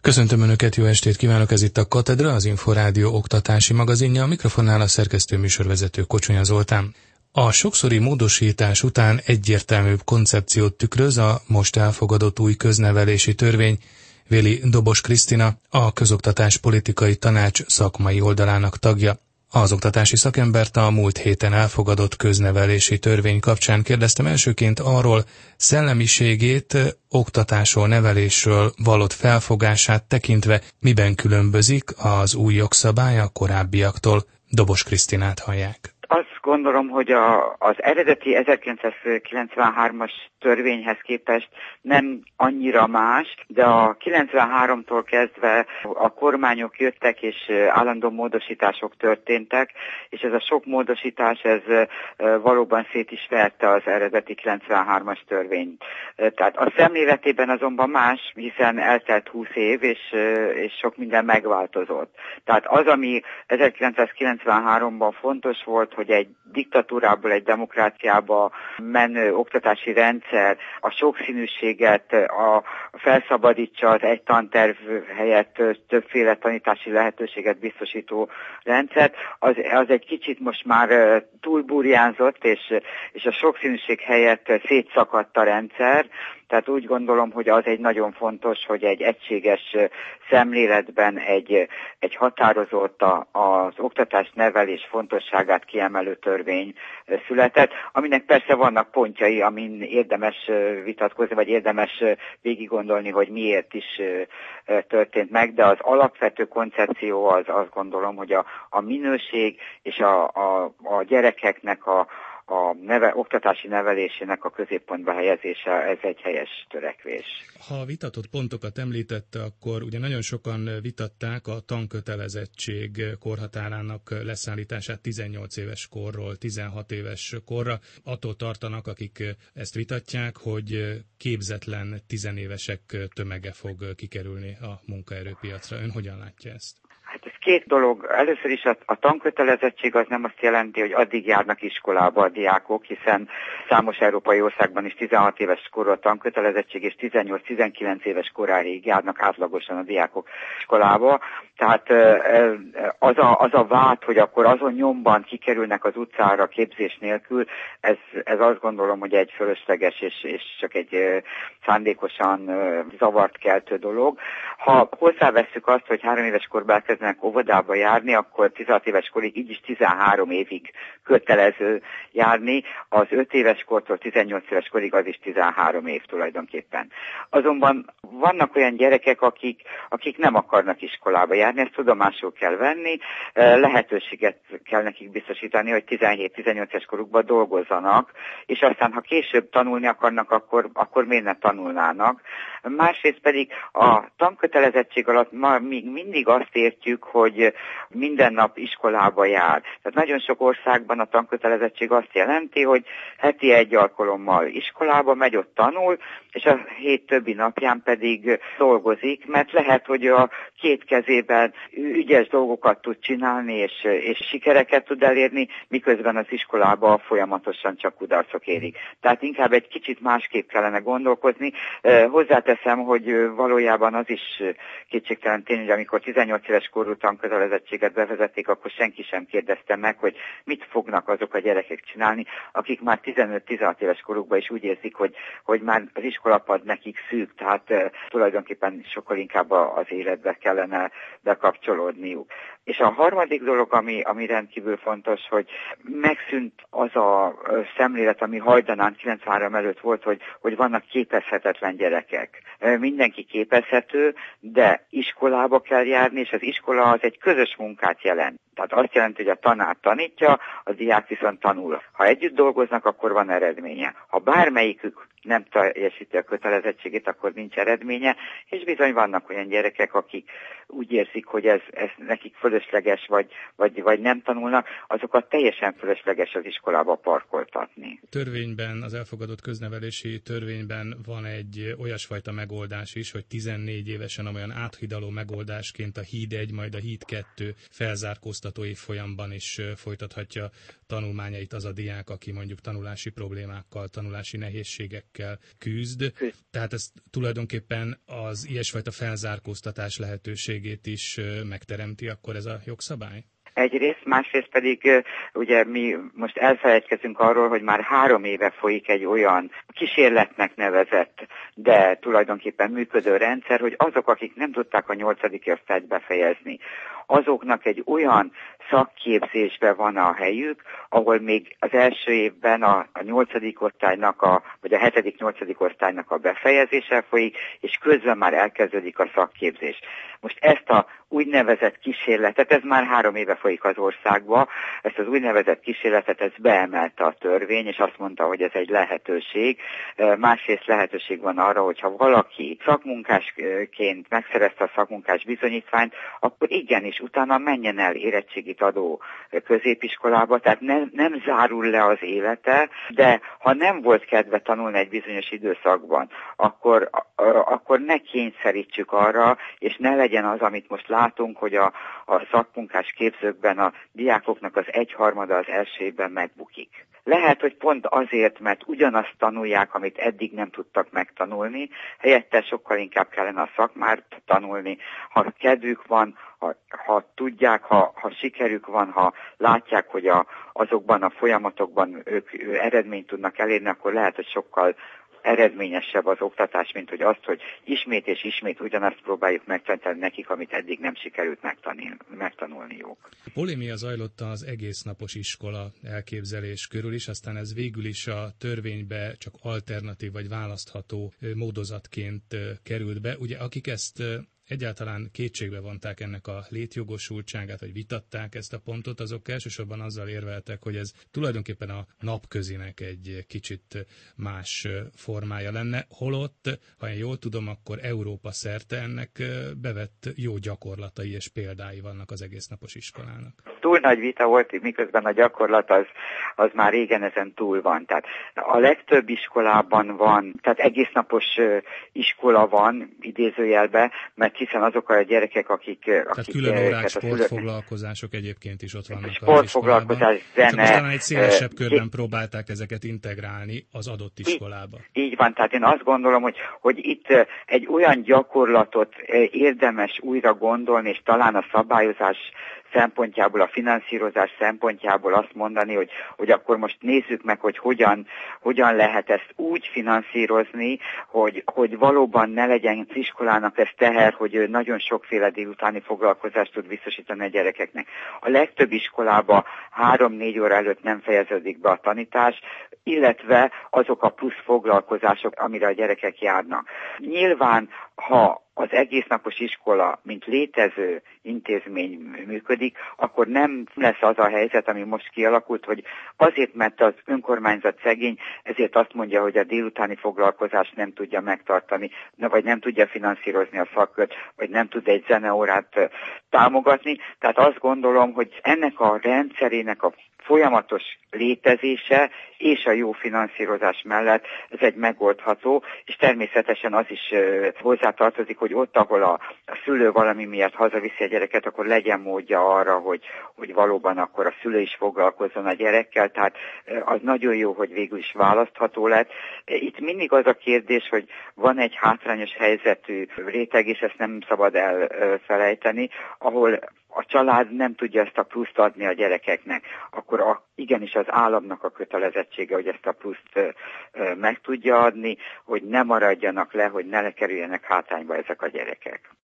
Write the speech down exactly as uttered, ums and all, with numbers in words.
Köszöntöm Önöket, jó estét kívánok, ez itt a Katedra, az Inforádió oktatási magazinja, a mikrofonnál a szerkesztő műsorvezető Kocsonya Zoltán. A sokszori módosítás után egyértelműbb koncepciót tükröz a most elfogadott új köznevelési törvény, véli Dobos Krisztina, a Közoktatás Politikai Tanács szakmai oldalának tagja. Az oktatási szakembert a múlt héten elfogadott köznevelési törvény kapcsán kérdeztem elsőként arról, szellemiségét, oktatásról, nevelésről vallott felfogását tekintve miben különbözik az új jogszabály a korábbiaktól. Dobos Krisztinát hallják. Azt gondolom, hogy a, az eredeti ezerkilencszázkilencvenhármas törvényhez képest nem annyira más, de a kilencvenháromtól kezdve a kormányok jöttek, és állandó módosítások történtek, és ez a sok módosítás, ez valóban szét is verte az eredeti kilencvenhármas törvényt. Tehát a szemléletében azonban más, hiszen eltelt húsz év, és, és sok minden megváltozott. Tehát az, ami ezerkilencszázkilencvenháromban fontos volt, hogy egy diktatúrából egy demokráciába menő oktatási rendszer a sokszínűséget a felszabadítsa, az egy tanterv helyett többféle tanítási lehetőséget biztosító rendszert, az, az egy kicsit most már túlburjánzott, és, és a sokszínűség helyett szétszakadt a rendszer. Tehát úgy gondolom, hogy az egy nagyon fontos, hogy egy egységes szemléletben egy, egy határozott a, az oktatás nevelés fontosságát kiemelő törvény született, aminek persze vannak pontjai, amin érdemes vitatkozni, vagy érdemes végiggondolni, hogy miért is történt meg, de az alapvető koncepció az azt gondolom, hogy a, a minőség és a, a, a gyerekeknek a a neve, oktatási nevelésének a középpontba helyezése, ez egy helyes törekvés. Ha a vitatott pontokat említette, akkor ugye nagyon sokan vitatták a tankötelezettség korhatárának leszállítását tizennyolc éves korról tizenhat éves korra. Attól tartanak, akik ezt vitatják, hogy képzetlen tizenévesek tömege fog kikerülni a munkaerőpiacra. Ön hogyan látja ezt? Hát ez két dolog. Először is a, a tankötelezettség az nem azt jelenti, hogy addig járnak iskolába a diákok, hiszen számos európai országban is tizenhat éves korú a tankötelezettség, és tizennyolc-tizenkilenc éves koráig járnak átlagosan a diákok iskolába. Tehát az a, az a vád, hogy akkor azon nyomban kikerülnek az utcára képzés nélkül, ez, ez azt gondolom, hogy egy fölösleges és, és csak egy szándékosan zavart keltő dolog. Ha hozzávesszük azt, hogy három éves korban elkezdenek óvodába járni, akkor tizenhat éves korig így is tizenhárom évig kötelező járni, az öt éves kortól tizennyolc éves korig az is tizenhárom év tulajdonképpen. Azonban vannak olyan gyerekek, akik, akik nem akarnak iskolába járni, ezt tudomásul kell venni, lehetőséget kell nekik biztosítani, hogy tizenhét-tizennyolc éves korukban dolgozzanak, és aztán, ha később tanulni akarnak, akkor, akkor miért ne tanulnának. Másrészt pedig a tankötelezettség alatt ma még mindig azt értjük, hogy minden nap iskolába jár. Tehát nagyon sok országban a tankötelezettség azt jelenti, hogy heti egy alkalommal iskolába megy, ott tanul, és a hét többi napján pedig dolgozik, mert lehet, hogy a két kezében ügyes dolgokat tud csinálni, és, és sikereket tud elérni, miközben az iskolában folyamatosan csak kudarcok érik. Tehát inkább egy kicsit másképp kellene gondolkozni. Hozzáteszem, hogy valójában az is kétségtelen tény, hogy amikor tizennyolc éves korú tankötelezettséget bevezették, akkor senki sem kérdezte meg, hogy mit fognak azok a gyerekek csinálni, akik már tizenöt-tizenhat éves korukban is úgy érzik, hogy, hogy már az iskolapad nekik szűk, tehát uh, tulajdonképpen sokkal inkább az életbe kellene bekapcsolódniuk. És a harmadik dolog, ami, ami rendkívül fontos, hogy megszűnt az a szemlélet, ami hajdanán kilencvenhárom előtt volt, hogy, hogy vannak képezhetetlen gyerekek. Mindenki képezhető, de iskolába kell járni, és az iskola az egy közös munkát jelent. Tehát azt jelenti, hogy a tanár tanítja, a diák viszont tanul. Ha együtt dolgoznak, akkor van eredménye. Ha bármelyikük nem teljesíti a kötelezettségét, akkor nincs eredménye, és bizony vannak olyan gyerekek, akik úgy érzik, hogy ez, ez nekik fölösleges, vagy, vagy, vagy nem tanulnak, azokat teljesen fölösleges az iskolába parkoltatni. Törvényben, az elfogadott köznevelési törvényben van egy olyasfajta megoldás is, hogy tizennégy évesen olyan áthidaló megoldásként a híd egy, majd a híd kettő felzárkóztatását oktatói folyamban is folytathatja tanulmányait az a diák, aki mondjuk tanulási problémákkal, tanulási nehézségekkel küzd. Tehát ez tulajdonképpen az ilyesfajta felzárkóztatás lehetőségét is megteremti akkor ez a jogszabály? Egyrészt, másrészt pedig ugye mi most elfelejtkezünk arról, hogy már három éve folyik egy olyan kísérletnek nevezett, de tulajdonképpen működő rendszer, hogy azok, akik nem tudták a nyolcadik osztályt befejezni, azoknak egy olyan szakképzésben van a helyük, ahol még az első évben a, a nyolcadik osztálynak, a, vagy a hetedik-nyolcadik osztálynak a befejezése folyik, és közben már elkezdődik a szakképzés. Most ezt a úgynevezett kísérletet, ez már három éve folyik az országba, ezt az úgynevezett kísérletet ez beemelte a törvény, és azt mondta, hogy ez egy lehetőség. Másrészt lehetőség van arra, hogyha valaki szakmunkásként megszerezte a szakmunkás bizonyítványt, akkor igenis utána menjen el érettségit adó középiskolába, tehát nem, nem zárul le az élete, de ha nem volt kedve tanulni egy bizonyos időszakban, akkor, akkor ne kényszerítsük arra, és ne legyen az, amit most látunk, hogy a, a szakmunkás képzőkben a diákoknak az egyharmada az első évben megbukik. Lehet, hogy pont azért, mert ugyanazt tanulják, amit eddig nem tudtak megtanulni, helyette sokkal inkább kellene a szakmát tanulni. Ha kedvük van, ha, ha tudják, ha, ha sikerük van, ha látják, hogy a, azokban a folyamatokban ők eredményt tudnak elérni, akkor lehet, hogy sokkal eredményesebb az oktatás, mint hogy azt, hogy ismét és ismét ugyanazt próbáljuk megtanulni nekik, amit eddig nem sikerült megtanulniuk. Polémia zajlott az egész napos iskola elképzelés körül is, aztán ez végül is a törvénybe csak alternatív vagy választható módozatként került be. Ugye akik ezt egyáltalán kétségbe vonták ennek a létjogosultságát, vagy vitatták ezt a pontot, azok elsősorban azzal érveltek, hogy ez tulajdonképpen a napközinek egy kicsit más formája lenne, holott, ha én jól tudom, akkor Európa szerte ennek bevett jó gyakorlatai és példái vannak az egésznapos iskolának. Túl nagy vita volt, miközben a gyakorlat az, az már régen ezen túl van. Tehát a legtöbb iskolában van, tehát egésznapos iskola van, idézőjelben, mert hiszen azok a gyerekek, akik... Tehát akik külön órák, sportfoglalkozások egyébként is ott vannak sportfoglalkozás, zene... Csak aztán egy szélesebb körben próbálták ezeket integrálni az adott iskolába. Így, így van, tehát én azt gondolom, hogy, hogy itt egy olyan gyakorlatot érdemes újra gondolni, és talán a szabályozás szempontjából, a finanszírozás szempontjából azt mondani, hogy, hogy akkor most nézzük meg, hogy hogyan, hogyan lehet ezt úgy finanszírozni, hogy, hogy valóban ne legyen az iskolának ez teher, hogy ő nagyon sokféle délutáni foglalkozást tud biztosítani a gyerekeknek. A legtöbb iskolába három-négy óra előtt nem fejeződik be a tanítás, illetve azok a plusz foglalkozások, amire a gyerekek járnak. Nyilván, ha az egésznapos iskola, mint létező intézmény működik, akkor nem lesz az a helyzet, ami most kialakult, hogy azért, mert az önkormányzat szegény, ezért azt mondja, hogy a délutáni foglalkozást nem tudja megtartani, vagy nem tudja finanszírozni a szakkört, vagy nem tud egy zeneórát támogatni. Tehát azt gondolom, hogy ennek a rendszerének a folyamatos létezése és a jó finanszírozás mellett ez egy megoldható, és természetesen az is hozzátartozik, hogy ott, ahol a, a szülő valami miatt hazaviszi a gyereket, akkor legyen módja arra, hogy, hogy valóban akkor a szülő is foglalkozzon a gyerekkel, tehát az nagyon jó, hogy végül is választható lett. Itt mindig az a kérdés, hogy van egy hátrányos helyzetű réteg, és ezt nem szabad elfelejteni, ahol a család nem tudja ezt a pluszt adni a gyerekeknek, akkor a, igenis az államnak a kötelezettsége, hogy ezt a pluszt ö, ö, meg tudja adni, hogy ne maradjanak le, hogy ne lekerüljenek hátrányba ezek a gyerekek.